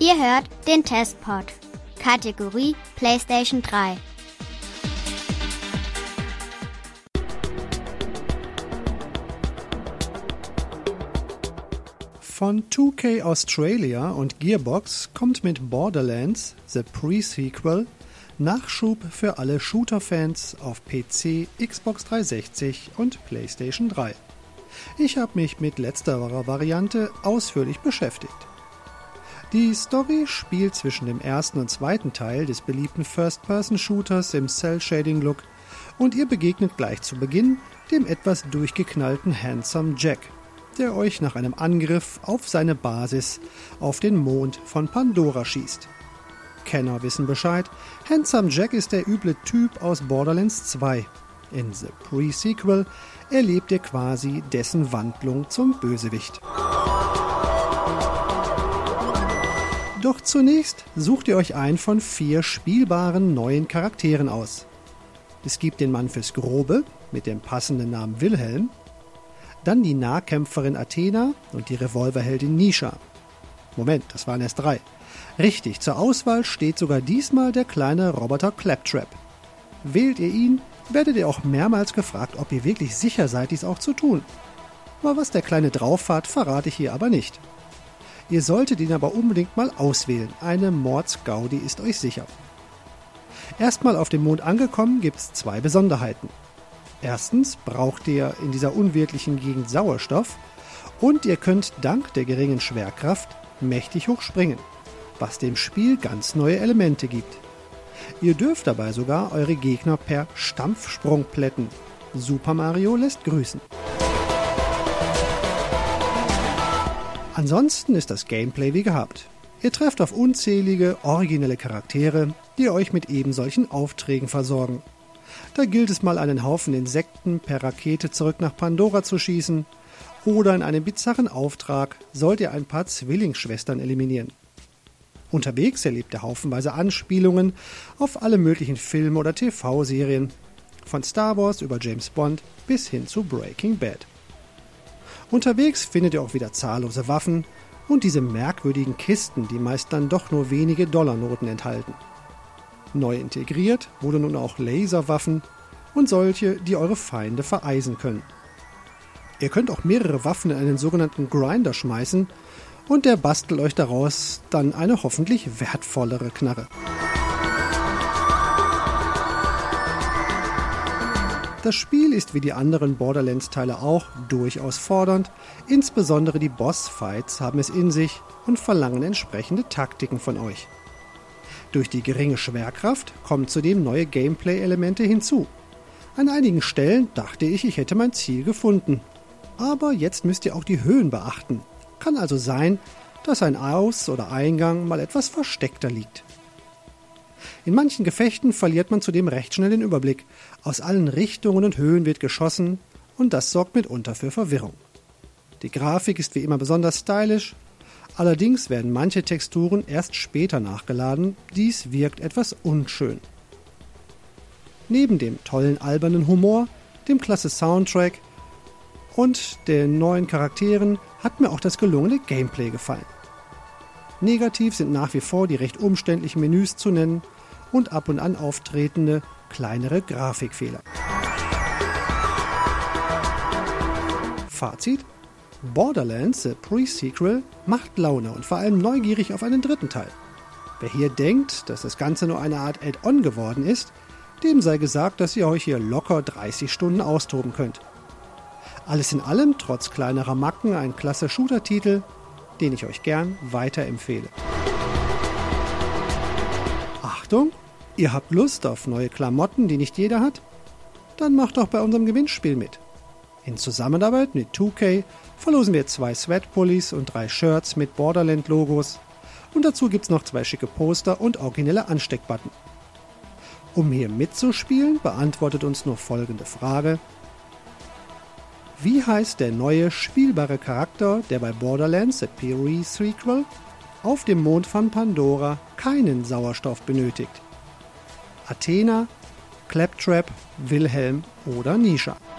Ihr hört den Testpod. Kategorie PlayStation 3. Von 2K Australia und Gearbox kommt mit Borderlands, The Pre-Sequel, Nachschub für alle Shooter-Fans auf PC, Xbox 360 und PlayStation 3. Ich habe mich mit letzterer Variante ausführlich beschäftigt. Die Story spielt zwischen dem ersten und zweiten Teil des beliebten First-Person-Shooters im Cell-Shading-Look und ihr begegnet gleich zu Beginn dem etwas durchgeknallten Handsome Jack, der euch nach einem Angriff auf seine Basis auf den Mond von Pandora schießt. Kenner wissen Bescheid, Handsome Jack ist der üble Typ aus Borderlands 2. In The Pre-Sequel erlebt ihr quasi dessen Wandlung zum Bösewicht. Doch zunächst sucht ihr euch einen von 4 spielbaren neuen Charakteren aus. Es gibt den Mann fürs Grobe mit dem passenden Namen Wilhelm, dann die Nahkämpferin Athena und die Revolverheldin Nisha. Moment, das waren erst 3. Richtig, zur Auswahl steht sogar diesmal der kleine Roboter Claptrap. Wählt ihr ihn, werdet ihr auch mehrmals gefragt, ob ihr wirklich sicher seid, dies auch zu tun. Aber was der Kleine drauf hat, verrate ich hier aber nicht. Ihr solltet ihn aber unbedingt mal auswählen, eine Mordsgaudi ist euch sicher. Erstmal auf dem Mond angekommen gibt es 2 Besonderheiten. Erstens braucht ihr in dieser unwirtlichen Gegend Sauerstoff und ihr könnt dank der geringen Schwerkraft mächtig hoch springen, was dem Spiel ganz neue Elemente gibt. Ihr dürft dabei sogar eure Gegner per Stampfsprung plätten. Super Mario lässt grüßen. Ansonsten ist das Gameplay wie gehabt. Ihr trefft auf unzählige, originelle Charaktere, die euch mit eben solchen Aufträgen versorgen. Da gilt es mal einen Haufen Insekten per Rakete zurück nach Pandora zu schießen oder in einem bizarren Auftrag sollt ihr ein paar Zwillingsschwestern eliminieren. Unterwegs erlebt ihr haufenweise Anspielungen auf alle möglichen Filme oder TV-Serien, von Star Wars über James Bond bis hin zu Breaking Bad. Unterwegs findet ihr auch wieder zahllose Waffen und diese merkwürdigen Kisten, die meist dann doch nur wenige Dollarnoten enthalten. Neu integriert wurden nun auch Laserwaffen und solche, die eure Feinde vereisen können. Ihr könnt auch mehrere Waffen in einen sogenannten Grinder schmeißen und der bastelt euch daraus dann eine hoffentlich wertvollere Knarre. Das Spiel ist wie die anderen Borderlands-Teile auch durchaus fordernd, insbesondere die Bossfights haben es in sich und verlangen entsprechende Taktiken von euch. Durch die geringe Schwerkraft kommen zudem neue Gameplay-Elemente hinzu. An einigen Stellen dachte ich hätte mein Ziel gefunden. Aber jetzt müsst ihr auch die Höhen beachten. Kann also sein, dass ein Aus- oder Eingang mal etwas versteckter liegt. In manchen Gefechten verliert man zudem recht schnell den Überblick. Aus allen Richtungen und Höhen wird geschossen und das sorgt mitunter für Verwirrung. Die Grafik ist wie immer besonders stylisch, allerdings werden manche Texturen erst später nachgeladen, dies wirkt etwas unschön. Neben dem tollen albernen Humor, dem klasse Soundtrack und den neuen Charakteren hat mir auch das gelungene Gameplay gefallen. Negativ sind nach wie vor die recht umständlichen Menüs zu nennen und ab und an auftretende kleinere Grafikfehler. Fazit: Borderlands, The Pre-Sequel, macht Laune und vor allem neugierig auf einen dritten Teil. Wer hier denkt, dass das Ganze nur eine Art Add-on geworden ist, dem sei gesagt, dass ihr euch hier locker 30 Stunden austoben könnt. Alles in allem, trotz kleinerer Macken, ein klasse Shooter-Titel, den ich euch gern weiterempfehle. Achtung! Ihr habt Lust auf neue Klamotten, die nicht jeder hat? Dann macht doch bei unserem Gewinnspiel mit. In Zusammenarbeit mit 2K verlosen wir 2 Sweatpullis und 3 Shirts mit Borderland-Logos und dazu gibt's noch 2 schicke Poster und originelle Ansteckbutton. Um hier mitzuspielen, beantwortet uns nur folgende Frage: Wie heißt der neue spielbare Charakter, der bei Borderlands The Pre-Sequel auf dem Mond von Pandora keinen Sauerstoff benötigt? Athena, Claptrap, Wilhelm oder Nisha?